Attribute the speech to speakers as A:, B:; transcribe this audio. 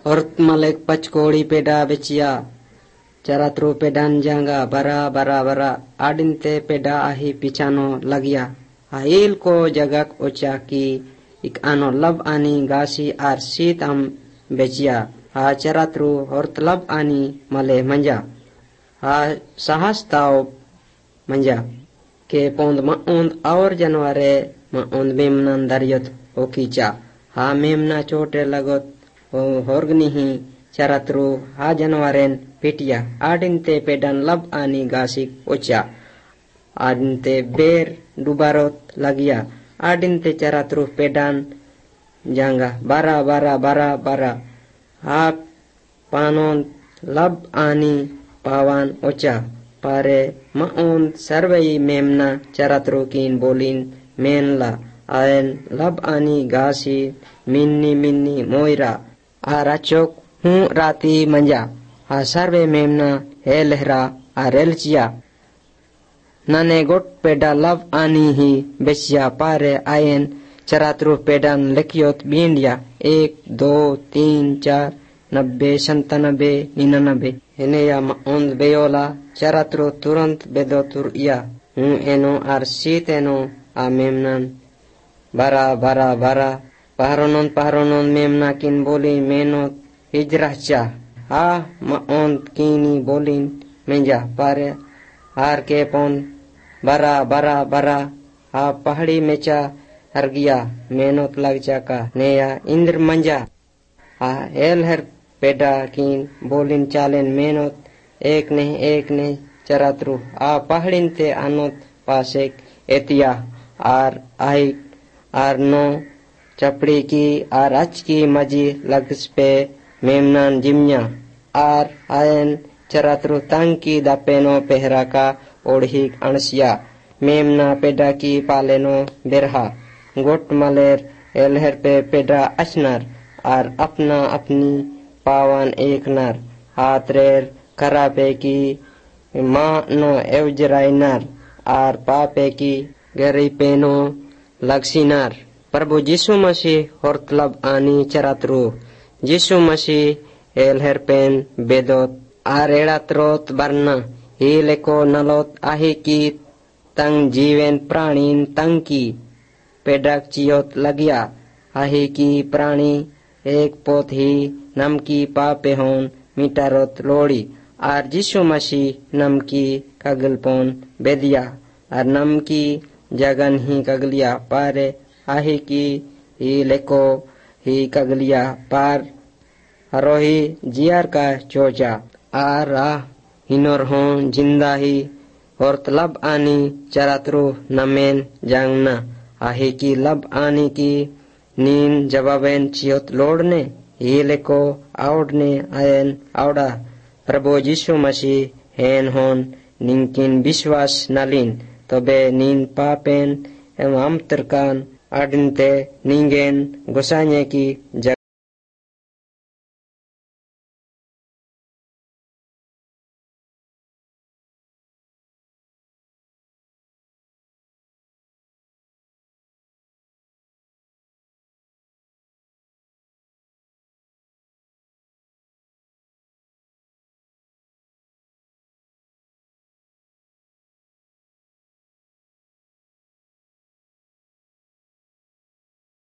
A: Hort malek pachkodi peda becia. Caratru pedan janga bara bara bara. Adinte peda ahi pichano lagia. Hail ko jagak ocha ki ik ano lab ani gasi ar sit am becia. Ha caratru hort lab ani male manja. Ha sahas tau manja. Ke pond maund aur janware maund memnan daryot okicha. Ha memna chote lagot horgni hi caratru ha janwaren pitia. Adinte pedan lab ani gasik ocha. Adinte ber dubarot lagia. Adinte caratru pedan janga bara bara bara bara. Ha panon lab ani pawan ocha. Pare maun sarvei memna caratru kin bolin menla. Aen lab ani gasi minni minni moira. Arachok hu rati manja. A sarve memna helhra a relchia. Nane got peda love ani hi besya pare ayen caratru pedan lekyot bindia 1 2 3 4 90 97 99 heneya maund beyola caratru turant bedotur ia eno ar siteno a memnan bara bara bara paharonon memna kin boli menot hijrahcha ha maund kini bolin menja pare har ke pon bara bara bara ha pahadi mecha hargia menot lagja ka neya indr manja ha el her peda kin bolin chalen menot ek ne caratru a pahadin te anot pasek etia ar ai ar no chapdi ki ar ach ki maji lagspe memnan jimnya ar ayen caratru tangki dapeno pehraka ओढ़ी अणसिया मेमना पेडा की पालेनो बेरहा गोट मलेर एलहर पे पेडा अचनर और अपना अपनी पावन एक नर हाथरेर खरापे की माँ नो एवजराइनर और पापे की गरी पेनो लक्सीनर प्रभु यीशु मसीह होर्तलब आनी चरातरू यीशु मसीह एलहर पेन बेदोत आरेड़ात्रोत बरना हिले को नलोत आहे की तंग जीवन प्राणीन तंग की पेडक चियोत लगिया आहे की प्राणी एक पोत ही नम की पापे होन मिटारोत लोड़ी और यीशु मसीह नम की कगलपोन बेदिया और नम की जगन ही कगलिया पारे आहे की हिले को ही कगलिया पार हरोही जियार का चोचा आर हिनोर हों जिंदा ही और लब आनी चरात्रो नमेन जांगना आहे की लब आनी की नीन जवाबेन चियोत लोड़ने हिले को आवड़ने आयन आवड़ा प्रभु यीशु मसीह हेन होन निंकिन विश्वास नलिन तबे नीन पापेन एवं आमतरकान आडिनते निंगेन गोसाने की